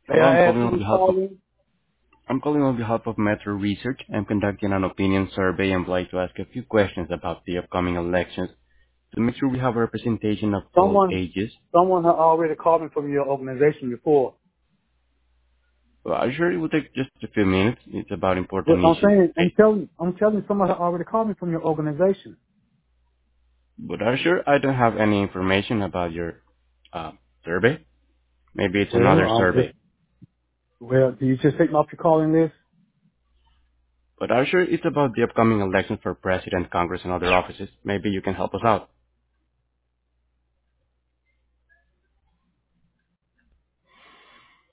May Hello, I ask who's calling? I'm calling on behalf of Metro Research. I'm conducting an opinion survey and would like to ask a few questions about the upcoming elections to make sure we have a representation of all Someone, ages. someone had already called me from your organization before. Well, I'm sure it will take just a few minutes. It's about But important I'm issues. saying, Okay. I'm telling you, someone had already called me from your organization. But I'm sure I don't have any information about your uh, survey. Maybe it's Well, another survey. do you just take me off your calling list? But I'm sure it's about the upcoming election for President, Congress, and other offices. Maybe you can help us out.